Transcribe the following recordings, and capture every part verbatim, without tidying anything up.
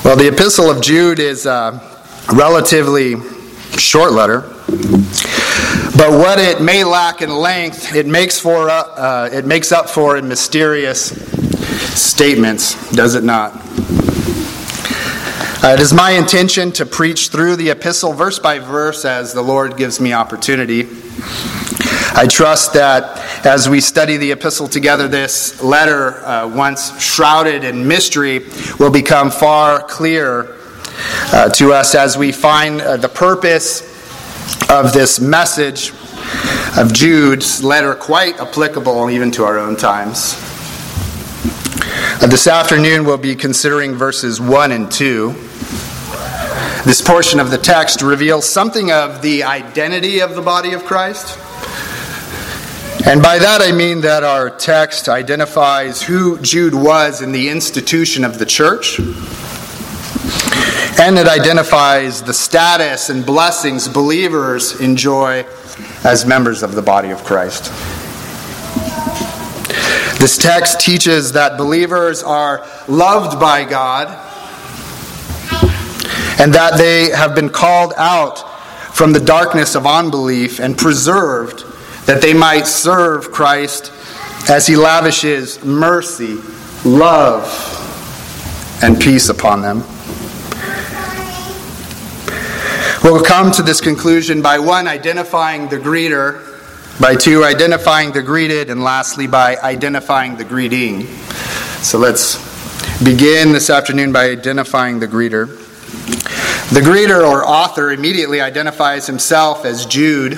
Well, the Epistle of Jude is a relatively short letter, but what it may lack in length, it makes for uh, it makes up for in mysterious statements, does it not? Uh, it is my intention to preach through the epistle verse by verse as the Lord gives me opportunity. I trust that as we study the epistle together, this letter, uh, once shrouded in mystery, will become far clearer uh, to us as we find uh, the purpose of this message of Jude's letter quite applicable even to our own times. Uh, this afternoon we'll be considering verses one and two. This portion of the text reveals something of the identity of the body of Christ. And by that I mean that our text identifies who Jude was in the institution of the church. And it identifies the status and blessings believers enjoy as members of the body of Christ. This text teaches that believers are loved by God and that they have been called out from the darkness of unbelief and preserved that they might serve Christ as He lavishes mercy, love, and peace upon them. We'll come to this conclusion by one, identifying the greeter, by two, identifying the greeted, and lastly, by identifying the greeting. So let's begin this afternoon by identifying the greeter. The greeter or author immediately identifies himself as Jude.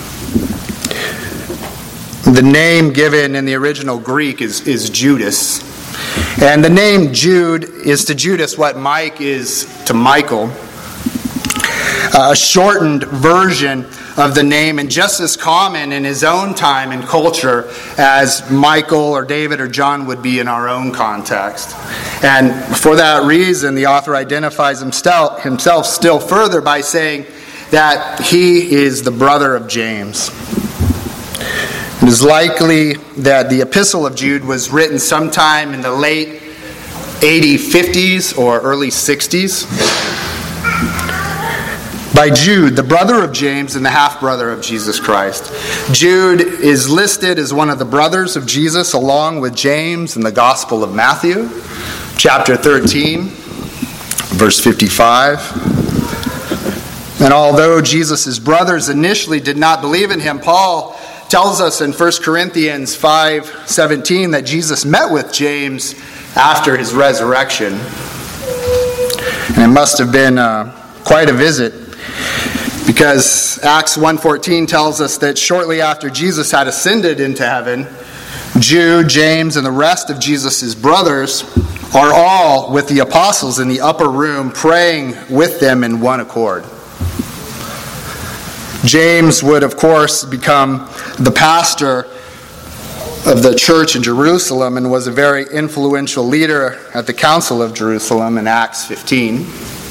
The name given in the original Greek is, is Judas. And the name Jude is to Judas what Mike is to Michael. Uh, a shortened version of the name, and just as common in his own time and culture as Michael or David or John would be in our own context. And for that reason, the author identifies himself, himself still further by saying that he is the brother of James. It is likely that the Epistle of Jude was written sometime in the late A D fifties or early sixties by Jude, the brother of James and the half-brother of Jesus Christ. Jude is listed as one of the brothers of Jesus along with James in the Gospel of Matthew, chapter thirteen, verse fifty-five. And although Jesus' brothers initially did not believe in him, Paul tells us in First Corinthians five seventeen that Jesus met with James after his resurrection. And it must have been uh, quite a visit, because Acts one fourteen tells us that shortly after Jesus had ascended into heaven, Jude, James, and the rest of Jesus' brothers are all with the apostles in the upper room praying with them in one accord. James would, of course, become the pastor of the church in Jerusalem and was a very influential leader at the Council of Jerusalem in Acts fifteen.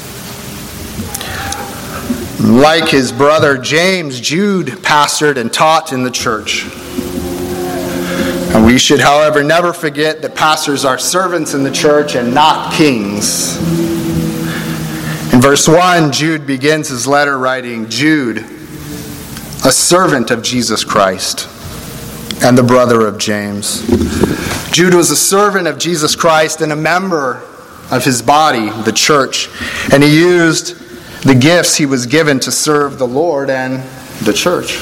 Like his brother James, Jude pastored and taught in the church. And we should, however, never forget that pastors are servants in the church and not kings. In verse one, Jude begins his letter writing, Jude, a servant of Jesus Christ and the brother of James. Jude was a servant of Jesus Christ and a member of his body, the church, and he used the gifts he was given to serve the Lord and the church.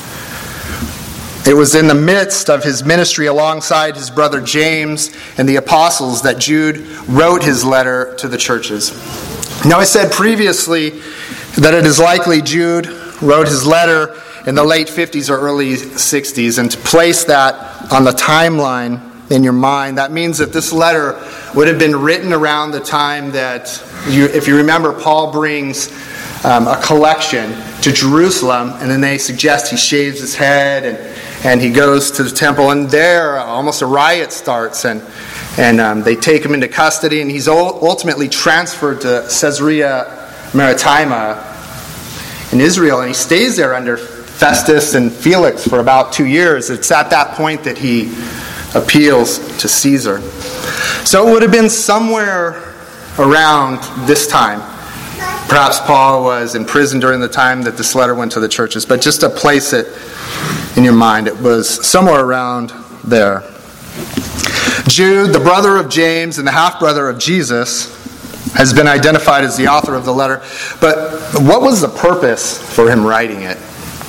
It was in the midst of his ministry alongside his brother James and the apostles that Jude wrote his letter to the churches. Now, I said previously that it is likely Jude wrote his letter in the late fifties or early sixties, and to place that on the timeline in your mind, that means that this letter would have been written around the time that, you, if you remember, Paul brings um, a collection to Jerusalem, and then they suggest he shaves his head and, and he goes to the temple, and there almost a riot starts, and, and um, they take him into custody, and he's ultimately transferred to Caesarea Maritima in Israel, and he stays there under Festus and Felix for about two years. It's at that point that he appeals to Caesar. So it would have been somewhere around this time. Perhaps Paul was in prison during the time that this letter went to the churches, but just to place it in your mind, it was somewhere around there. Jude, the brother of James and the half-brother of Jesus, has been identified as the author of the letter. But what was the purpose for him writing it?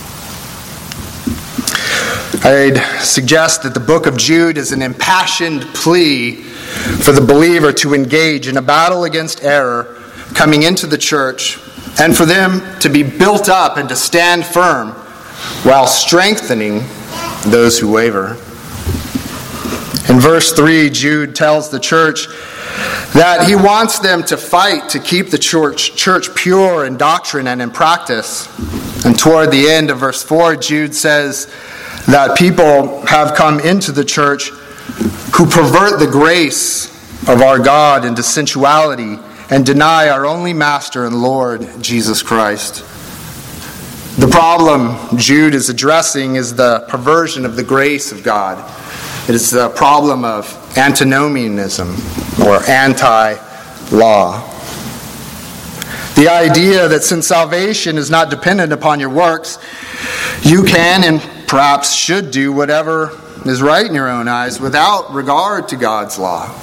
I'd suggest that the book of Jude is an impassioned plea for the believer to engage in a battle against error coming into the church, and for them to be built up and to stand firm while strengthening those who waver. In verse three, Jude tells the church that he wants them to fight to keep the church, church pure in doctrine and in practice. And toward the end of verse four, Jude says that people have come into the church who pervert the grace of our God into sensuality and deny our only Master and Lord, Jesus Christ. The problem Jude is addressing is the perversion of the grace of God. It is the problem of antinomianism or anti-law. The idea that since salvation is not dependent upon your works, you can and perhaps should do whatever is right in your own eyes without regard to God's law.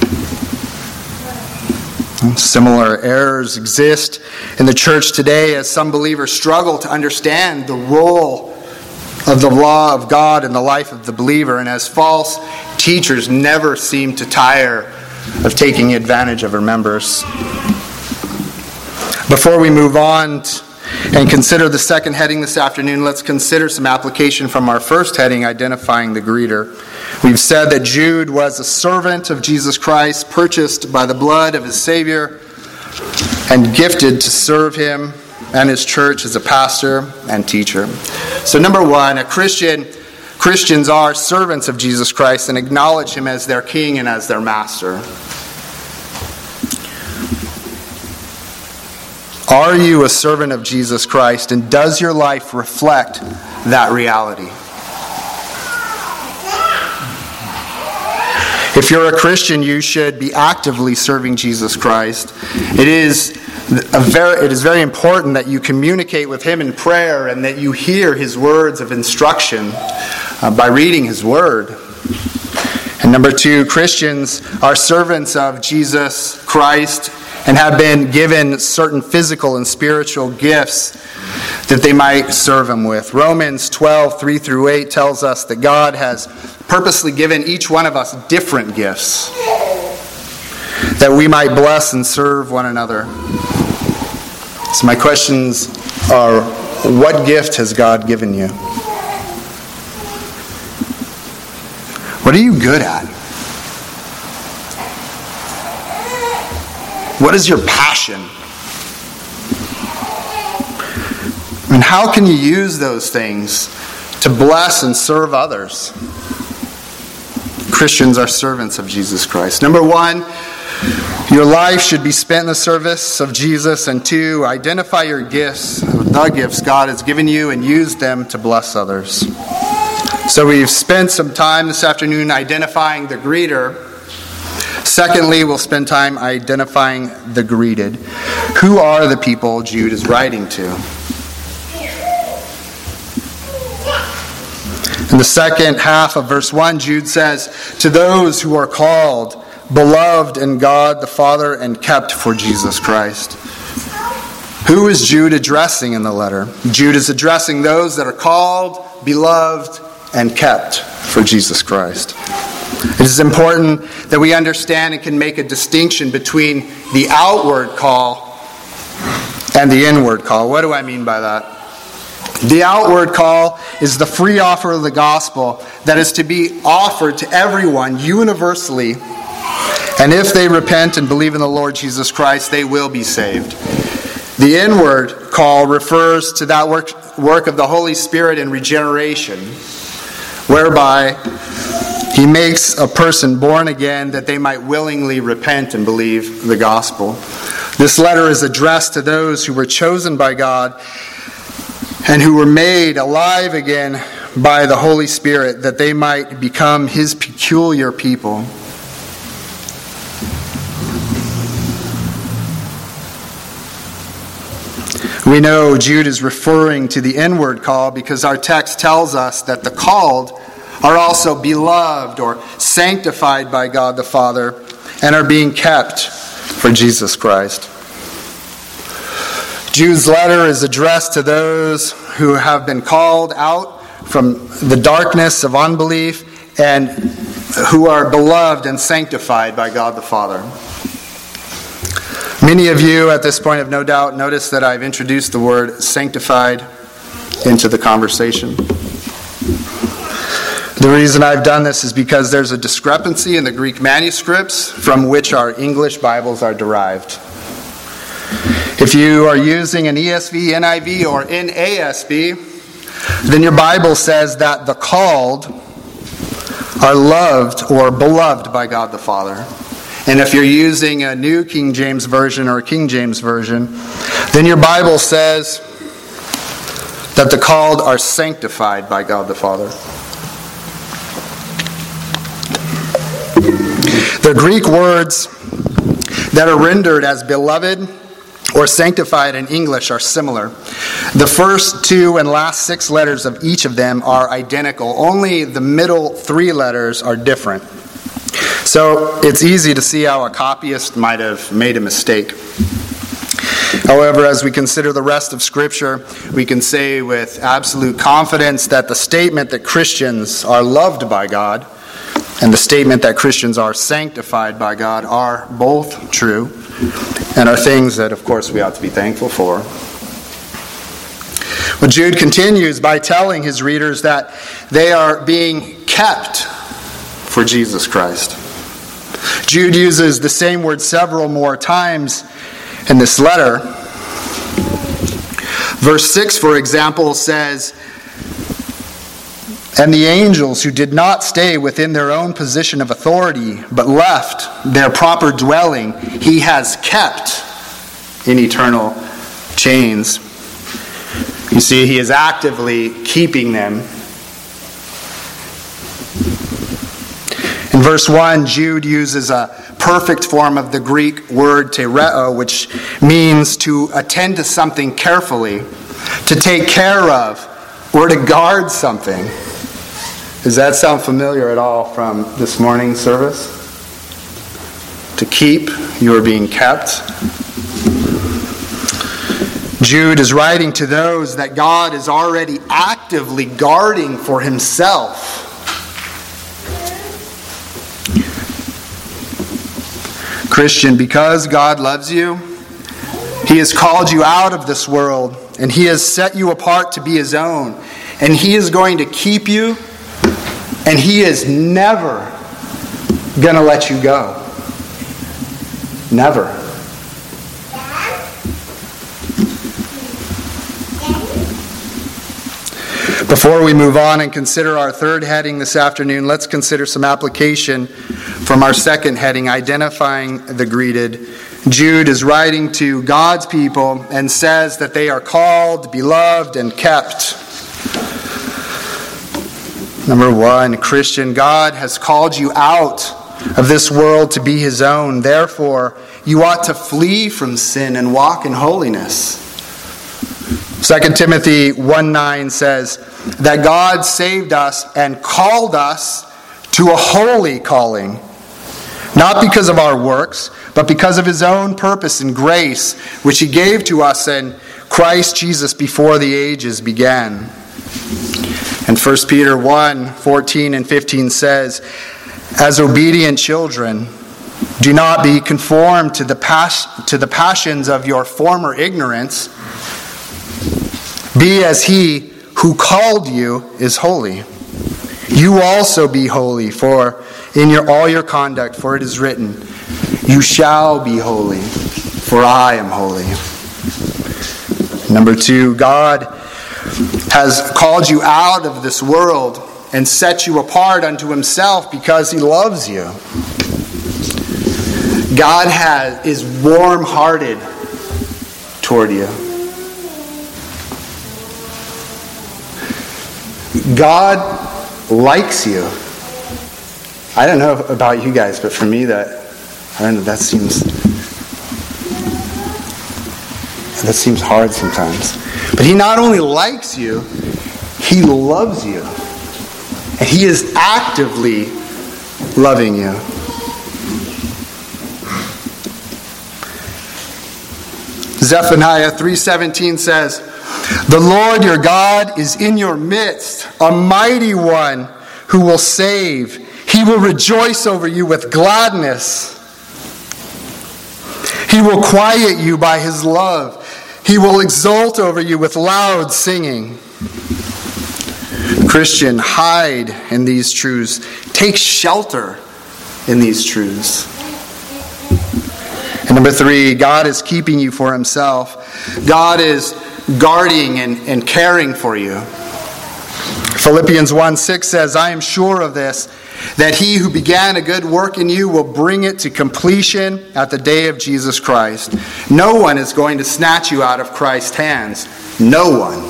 Similar errors exist in the church today as some believers struggle to understand the role of the law of God in the life of the believer, and as false teachers never seem to tire of taking advantage of our members. Before we move on and consider the second heading this afternoon, let's consider some application from our first heading, identifying the greeter. We've said that Jude was a servant of Jesus Christ, purchased by the blood of his Savior, and gifted to serve him and his church as a pastor and teacher. So number one, a Christian, Christians are servants of Jesus Christ and acknowledge him as their king and as their master. Are you a servant of Jesus Christ, and does your life reflect that reality? If you're a Christian, you should be actively serving Jesus Christ. It is a very, it is very important that you communicate with him in prayer and that you hear his words of instruction uh, by reading his word. And number two, Christians are servants of Jesus Christ and have been given certain physical and spiritual gifts that they might serve him with. Romans twelve, three through eight tells us that God has purposely given each one of us different gifts that we might bless and serve one another. So my questions are, what gift has God given you? What are you good at? What is your passion? And how can you use those things to bless and serve others? Christians are servants of Jesus Christ. Number one, your life should be spent in the service of Jesus. And two, identify your gifts, the gifts God has given you, and use them to bless others. So we've spent some time this afternoon identifying the greeter. Secondly, we'll spend time identifying the greeted. Who are the people Jude is writing to? In the second half of verse one, Jude says, to those who are called, beloved in God the Father, and kept for Jesus Christ. Who is Jude addressing in the letter? Jude is addressing those that are called, beloved, and kept for Jesus Christ. It is important that we understand and can make a distinction between the outward call and the inward call. What do I mean by that? The outward call is the free offer of the gospel that is to be offered to everyone universally. And if they repent and believe in the Lord Jesus Christ, they will be saved. The inward call refers to that work, work of the Holy Spirit in regeneration, whereby he makes a person born again that they might willingly repent and believe the gospel. This letter is addressed to those who were chosen by God and who were made alive again by the Holy Spirit that they might become his peculiar people. We know Jude is referring to the inward call because our text tells us that the called are also beloved or sanctified by God the Father and are being kept for Jesus Christ. Jude's letter is addressed to those who have been called out from the darkness of unbelief and who are beloved and sanctified by God the Father. Many of you at this point have no doubt noticed that I've introduced the word sanctified into the conversation. The reason I've done this is because there's a discrepancy in the Greek manuscripts from which our English Bibles are derived. If you are using an E S V, N I V, or N A S B, then your Bible says that the called are loved or beloved by God the Father. And if you're using a New King James Version or a King James Version, then your Bible says that the called are sanctified by God the Father. The Greek words that are rendered as beloved or sanctified in English are similar. The first two and last six letters of each of them are identical. Only the middle three letters are different. So it's easy to see how a copyist might have made a mistake. However, as we consider the rest of Scripture, we can say with absolute confidence that the statement that Christians are loved by God and the statement that Christians are sanctified by God are both true and are things that, of course, we ought to be thankful for. Well, Jude continues by telling his readers that they are being kept for Jesus Christ. Jude uses the same word several more times in this letter. Verse six, for example, says, "And the angels who did not stay within their own position of authority, but left their proper dwelling, he has kept in eternal chains." You see, he is actively keeping them. In verse one, Jude uses a perfect form of the Greek word tereo, which means to attend to something carefully, to take care of, or to guard something. Does that sound familiar at all from this morning's service? To keep, you are being kept. Jude is writing to those that God is already actively guarding for himself. Christian, because God loves you, he has called you out of this world and he has set you apart to be his own. And he is going to keep you, and he is never going to let you go. Never. Before we move on and consider our third heading this afternoon, let's consider some application from our second heading, identifying the greeted. Jude is writing to God's people and says that they are called, beloved, and kept. Number one, Christian, God has called you out of this world to be his own. Therefore, you ought to flee from sin and walk in holiness. Second Timothy one nine says that God saved us and called us to a holy calling, not because of our works, but because of his own purpose and grace, which he gave to us in Christ Jesus before the ages began. And First Peter one fourteen and fifteen says, "As obedient children, do not be conformed to the pas- to the passions of your former ignorance. Be as he who called you is holy. You also be holy, for in your all your conduct, for it is written, you shall be holy, for I am holy." Number two, God has called you out of this world and set you apart unto himself because he loves you. God has is warm-hearted toward you. God likes you. I don't know about you guys, but for me, that I don't know, that seems That seems hard sometimes. But he not only likes you, he loves you. And he is actively loving you. Zephaniah three seventeen says, "The Lord your God is in your midst, a mighty one who will save. He will rejoice over you with gladness. He will quiet you by his love. He will exult over you with loud singing." Christian, hide in these truths. Take shelter in these truths. And number three, God is keeping you for himself. God is guarding and, and caring for you. Philippians one six says, "I am sure of this, that he who began a good work in you will bring it to completion at the day of Jesus Christ." No one is going to snatch you out of Christ's hands. No one.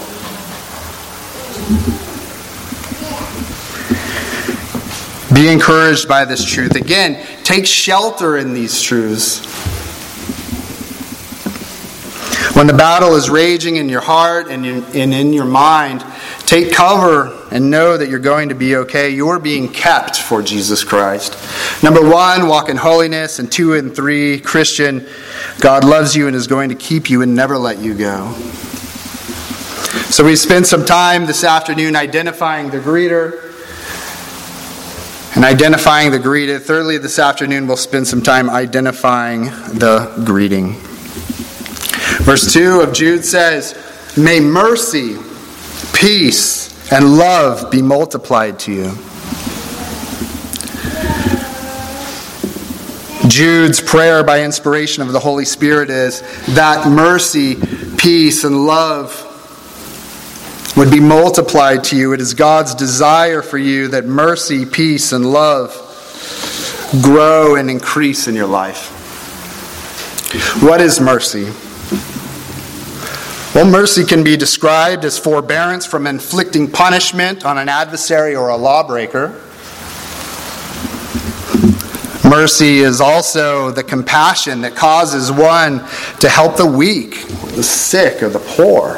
Be encouraged by this truth. Again, take shelter in these truths. When the battle is raging in your heart and in your mind, take cover and know that you're going to be okay. You're being kept for Jesus Christ. Number one, walk in holiness. And two and three, Christian, God loves you and is going to keep you and never let you go. So we spent some time this afternoon identifying the greeter and identifying the greeted. Thirdly, this afternoon we'll spend some time identifying the greeting. Verse two of Jude says, "May mercy, peace, and love be multiplied to you." Jude's prayer by inspiration of the Holy Spirit is that mercy, peace, and love would be multiplied to you. It is God's desire for you that mercy, peace, and love grow and increase in your life. What is mercy? Well, mercy can be described as forbearance from inflicting punishment on an adversary or a lawbreaker. Mercy is also the compassion that causes one to help the weak, the sick, or the poor.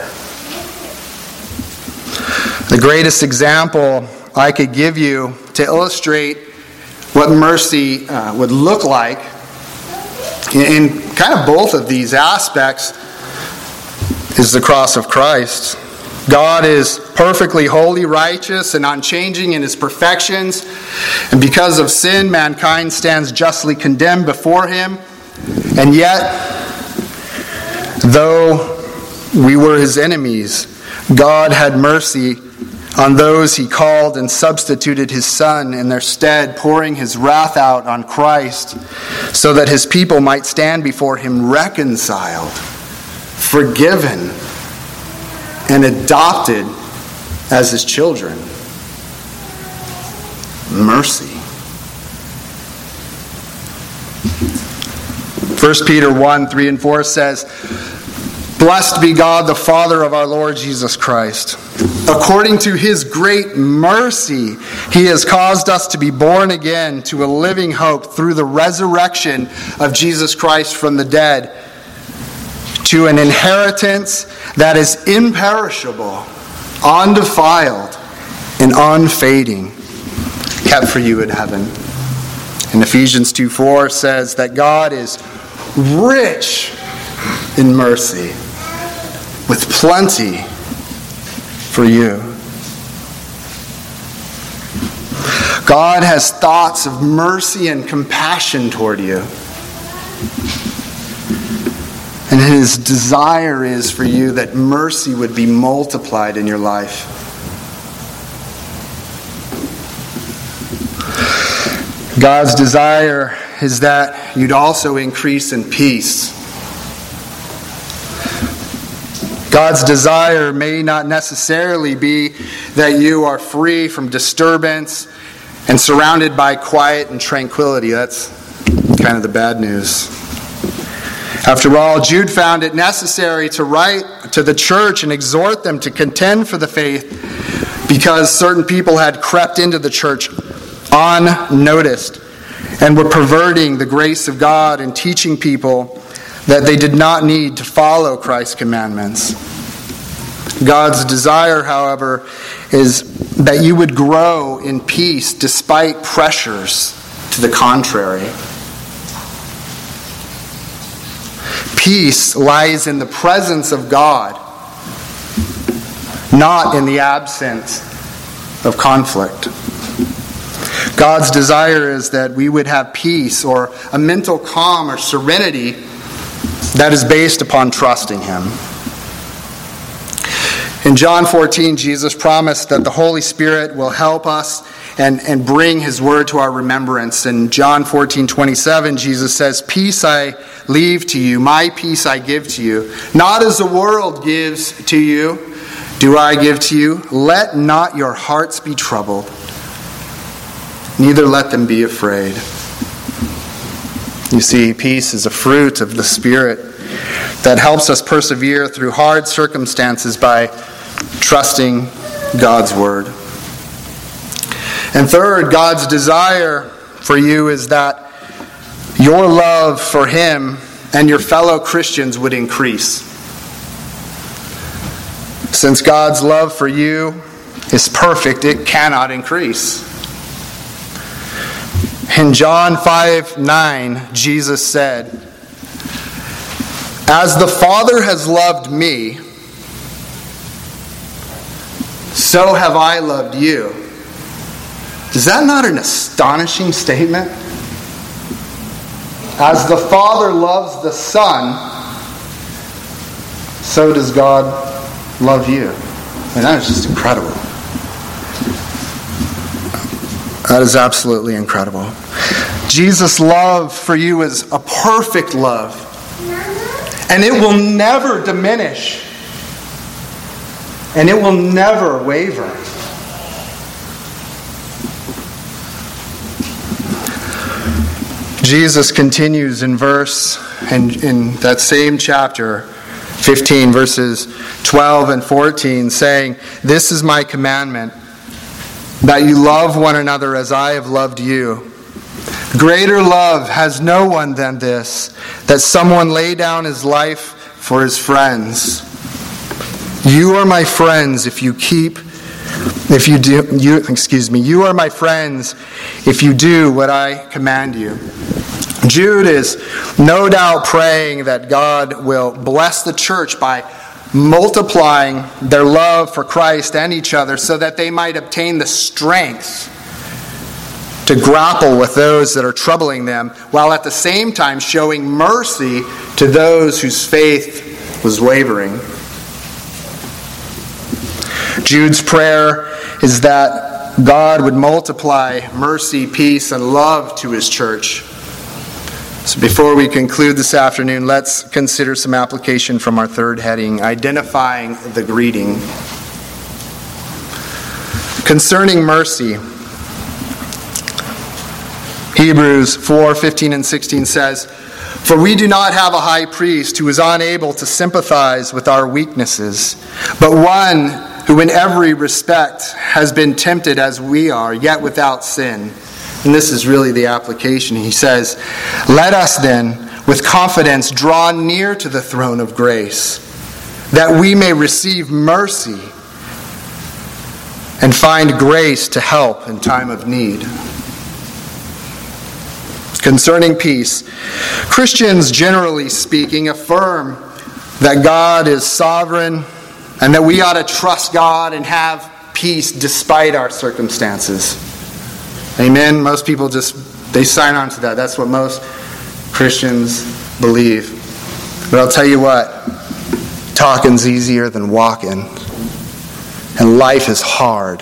The greatest example I could give you to illustrate what mercy uh, would look like in kind of both of these aspects is the cross of Christ. God is perfectly holy, righteous, and unchanging in his perfections. And because of sin, mankind stands justly condemned before him. And yet, though we were his enemies, God had mercy on those he called and substituted his Son in their stead, pouring his wrath out on Christ so that his people might stand before him reconciled, forgiven, and adopted as his children. Mercy. First Peter one, three and four says, "Blessed be God, the Father of our Lord Jesus Christ. According to his great mercy, he has caused us to be born again to a living hope through the resurrection of Jesus Christ from the dead, to an inheritance that is imperishable, undefiled, and unfading, kept for you in heaven." And Ephesians two four says that God is rich in mercy, with plenty for you. God has thoughts of mercy and compassion toward you. And his desire is for you that mercy would be multiplied in your life. God's desire is that you'd also increase in peace. God's desire may not necessarily be that you are free from disturbance and surrounded by quiet and tranquility. That's kind of the bad news. After all, Jude found it necessary to write to the church and exhort them to contend for the faith because certain people had crept into the church unnoticed and were perverting the grace of God and teaching people that they did not need to follow Christ's commandments. God's desire, however, is that you would grow in peace despite pressures to the contrary. Peace lies in the presence of God, not in the absence of conflict. God's desire is that we would have peace, or a mental calm or serenity that is based upon trusting Him. In John fourteen, Jesus promised that the Holy Spirit will help us and, and bring His word to our remembrance. In John fourteen twenty-seven, Jesus says, "Peace I leave to you, my peace I give to you. Not as the world gives to you, do I give to you. Let not your hearts be troubled, neither let them be afraid." You see, peace is a fruit of the Spirit that helps us persevere through hard circumstances by trusting God's word. And third, God's desire for you is that your love for Him and your fellow Christians would increase. Since God's love for you is perfect, it cannot increase. In John five nine, Jesus said, "As the Father has loved me, so have I loved you." Is that not an astonishing statement? As the Father loves the Son, so does God love you. And that is just incredible. That is absolutely incredible. Jesus' love for you is a perfect love. And it will never diminish. And it will never waver. Jesus continues in verse, in, in that same chapter, fifteen, verses twelve and fourteen, saying, "This is my commandment, that you love one another as I have loved you. Greater love has no one than this, that someone lay down his life for his friends. You are my friends if you keep, if you do, you, excuse me, you are my friends if you do what I command you." Jude is no doubt praying that God will bless the church by multiplying their love for Christ and each other so that they might obtain the strength to grapple with those that are troubling them, while at the same time showing mercy to those whose faith was wavering. Jude's prayer is that God would multiply mercy, peace, and love to His church. So before we conclude this afternoon, let's consider some application from our third heading, identifying the greeting. Concerning mercy, Hebrews four fifteen and sixteen says, "For we do not have a high priest who is unable to sympathize with our weaknesses, but one who in every respect has been tempted as we are, yet without sin." And this is really the application. He says, "Let us then, with confidence, draw near to the throne of grace, that we may receive mercy and find grace to help in time of need." Concerning peace, Christians, generally speaking, affirm that God is sovereign and that we ought to trust God and have peace despite our circumstances. Amen? Most people just, they sign on to that. That's what most Christians believe. But I'll tell you what, talking's easier than walking. And life is hard.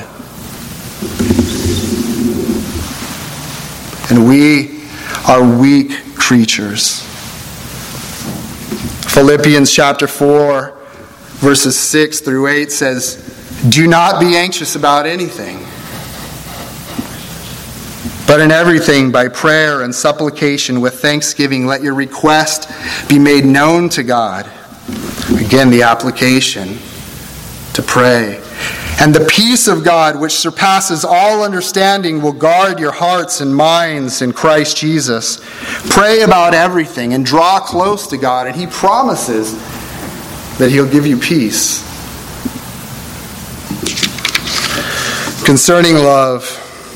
And we are weak creatures. Philippians chapter four, verses six through eight says, "Do not be anxious about anything, but in everything, by prayer and supplication with thanksgiving, let your request be made known to God." Again, the application to pray. And the peace of God, which surpasses all understanding, will guard your hearts and minds in Christ Jesus. Pray about everything and draw close to God, and He promises that He'll give you peace. Concerning love,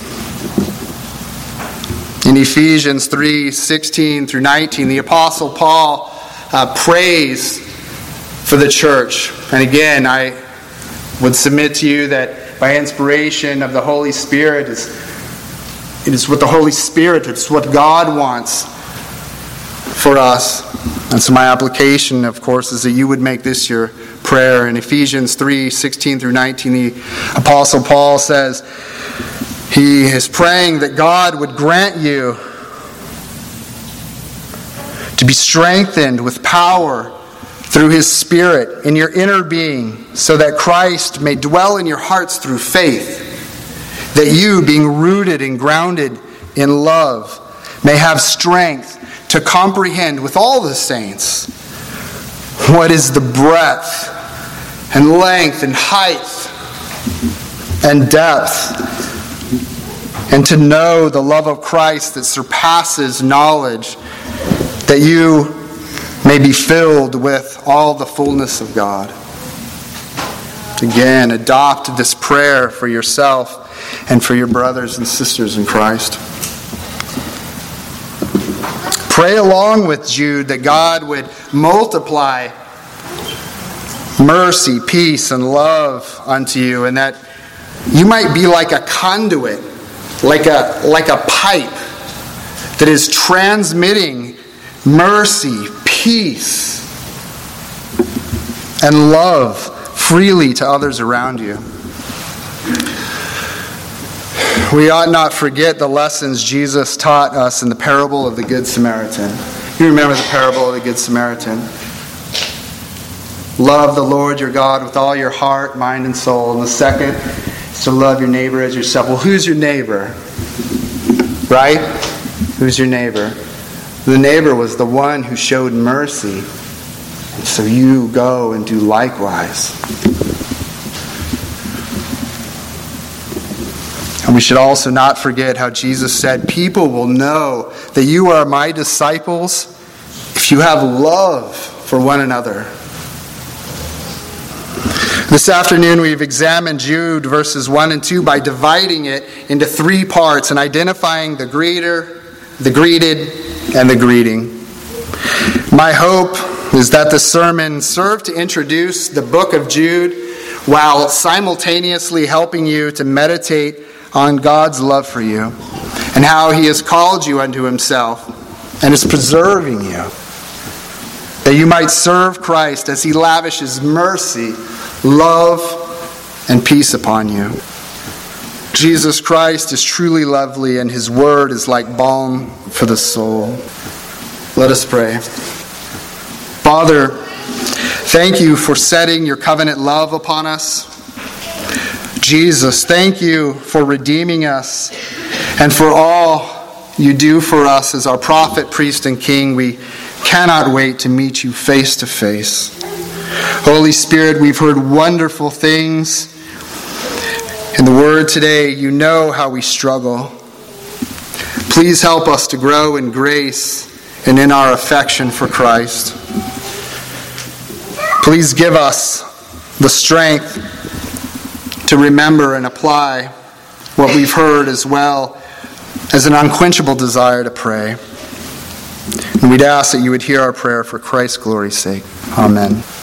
in Ephesians three sixteen through nineteen, the Apostle Paul uh, prays for the church. And again, I would submit to you that by inspiration of the Holy Spirit, is it is what the Holy Spirit, it's what God wants for us. And so my application, of course, is that you would make this your prayer. In Ephesians three sixteen through nineteen, the Apostle Paul says he is praying that God would grant you to be strengthened with power through His Spirit in your inner being, so that Christ may dwell in your hearts through faith, that you, being rooted and grounded in love, may have strength to comprehend with all the saints what is the breadth and length and height and depth, and to know the love of Christ that surpasses knowledge, that you may be filled with all the fullness of God. Again, adopt this prayer for yourself and for your brothers and sisters in Christ. Pray along with Jude that God would multiply mercy, peace, and love unto you, and that you might be like a conduit, like a, like a pipe that is transmitting mercy, peace, and love freely to others around you. We ought not forget the lessons Jesus taught us in the parable of the Good Samaritan. You remember the parable of the Good Samaritan? Love the Lord your God with all your heart, mind, and soul. And the second is to love your neighbor as yourself. Well, who's your neighbor? Right? Who's your neighbor? The neighbor was the one who showed mercy. And so you go and do likewise. And we should also not forget how Jesus said, people will know that you are my disciples if you have love for one another. This afternoon we've examined Jude verses one and two by dividing it into three parts and identifying the greeter, the greeted, and the greeting. My hope is that the sermon served to introduce the book of Jude while simultaneously helping you to meditate on God's love for you and how He has called you unto Himself and is preserving you, that you might serve Christ as He lavishes mercy, love, and peace upon you. Jesus Christ is truly lovely, and His word is like balm for the soul. Let us pray. Father, thank you for setting your covenant love upon us. Jesus, thank you for redeeming us and for all you do for us as our prophet, priest, and king. We cannot wait to meet you face to face. Holy Spirit, we've heard wonderful things in the Word today. You know how we struggle. Please help us to grow in grace and in our affection for Christ. Please give us the strength to remember and apply what we've heard, as well as an unquenchable desire to pray. And we'd ask that you would hear our prayer for Christ's glory's sake. Amen.